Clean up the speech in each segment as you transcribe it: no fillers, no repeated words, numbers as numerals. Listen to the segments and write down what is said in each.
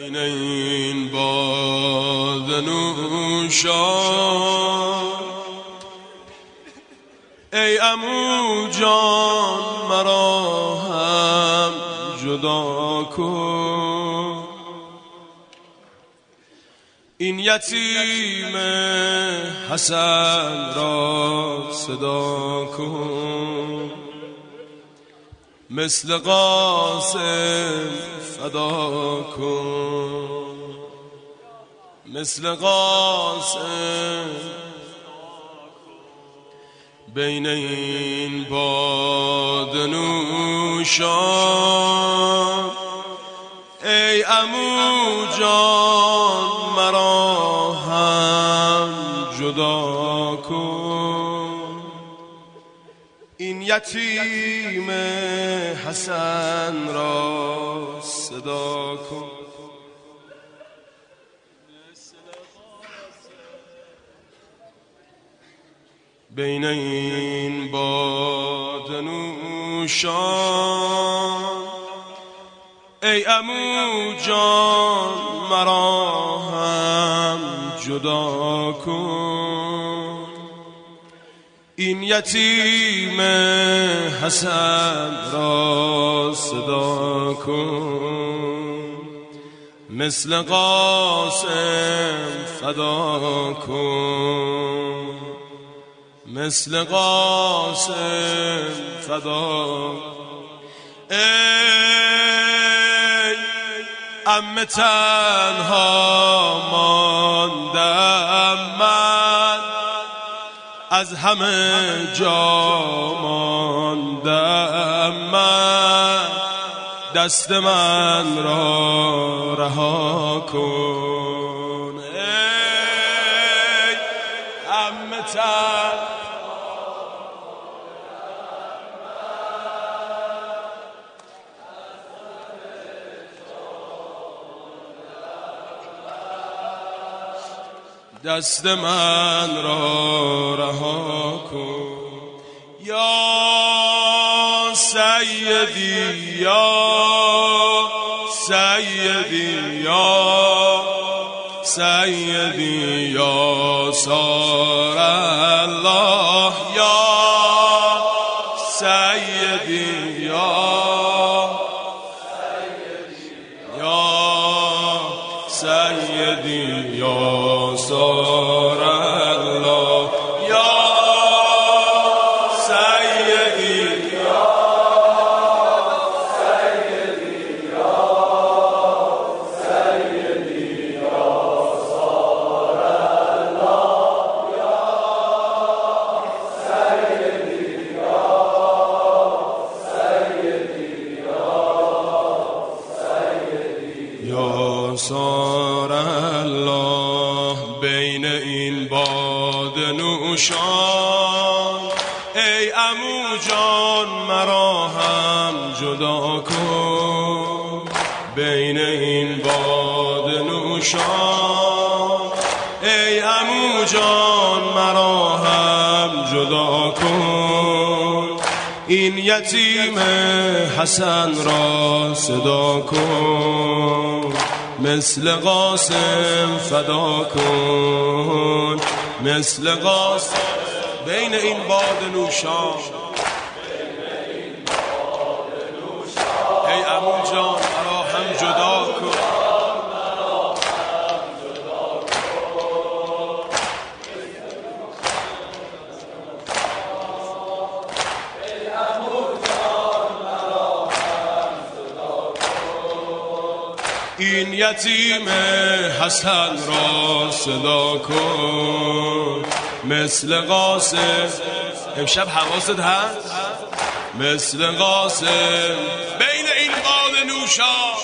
بین این باده نوشان ای عمو جان مرا هم جدا کن، این یتیم حسن را صدا کن، مثل قاسم فدا کن، مثل قاسم. بین این باده نوشان ای عمو جان مرا هم جدا کن، این یتیم حسن را صدا کن. بین این باده نوشان ای عمو جان مرا هم جدا کن، این یتیم حسن را صدا کن، مثل قاسم فدا کن، مثل قاسم فدا. ای عمه تنها ماندم من، از همه جا ماندم من، دست من را رها کن. ای عمه تنها دست من را رها کن. یا سیدی یا سیدی یا سیدی یا سار الله، یا سیدی یا سیدی یا سار الله، یا سیدی یا سیدی یا سیدی یا سار الله، یا سیدی یا سیدی یا سیدی یا سار الله. بین این باده نوشان ای عمو جان مرا هم جدا کن، بین این باده نوشان ای عمو جان مرا هم جدا کن، این یتیم حسن را صدا کن، مثل قاسم فدا کن، مثل قاسم. بین این باده نوشان ای عمو جان مرا هم جدا کن، این یتیم حسن را صدا کن، مثل قاسم. امشب حواست هست؟ مثل قاسم. بین این باده نوشان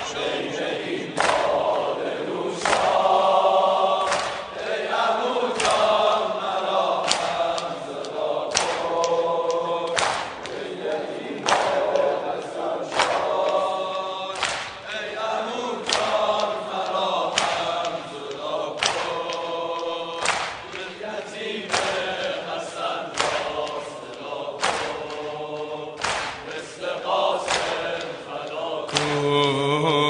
ای عمو جان مرا هم صدا کن، این یتیم حسن شان ای عمو جان مرا هم صدا کن، این یتیم حسن را صدا کن، مثل قاسم فدا کن.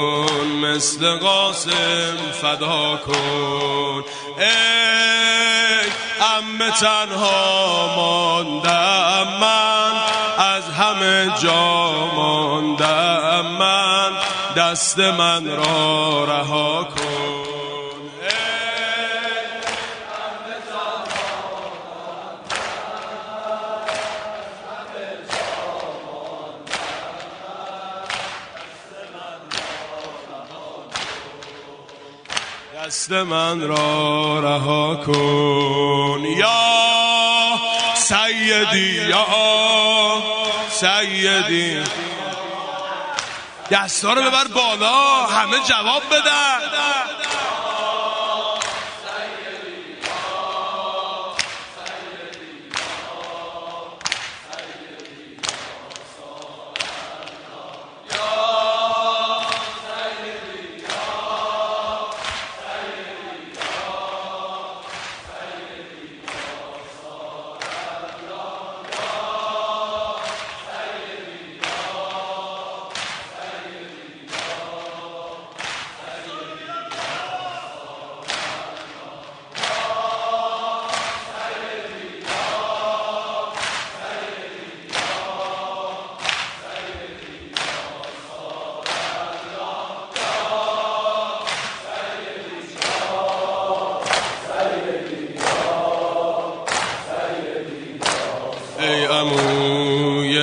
مثل قاسم فدا کن. ای عمه تنها ماندم من، از همه جا ماندم من، دست من را رها کن. دست من را رها کن. یا سیدی یا سیدی، دستا رو ببر بالا، همه جواب بدن. ای عموی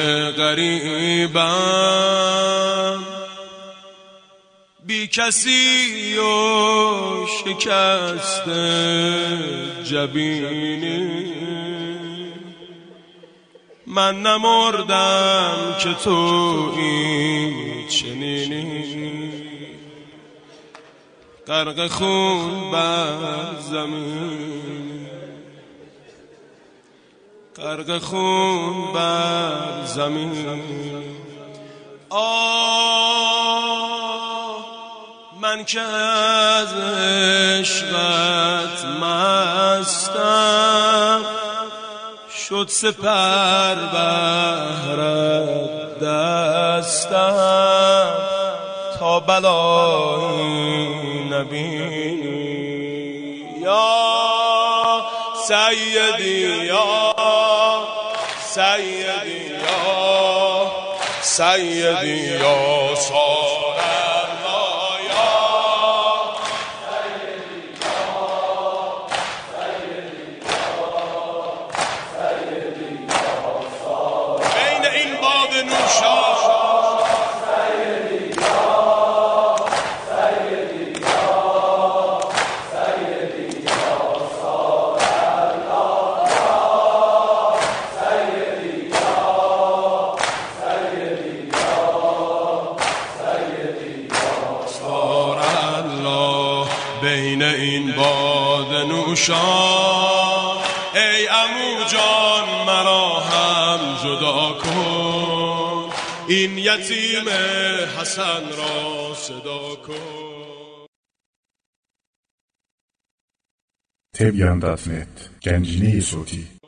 غریبم، بی کسی و شکست جبینی، من نمردم که تو این چنینی، غرق خون بر زمین، غرق خون بر زمین. من که از عشقت مستم، شد سپر بهرت دستم، تا بلایی نبینی. یا سیدی یا سیدی یا سیدی یا سارر یا سیدی یا سارر. بین این باد نوشا بین این باد نوشان، ای عمو جان مرا هم جدا کن، این یتیم حسن را صدا کن. Tebyan.net Genciliği Suti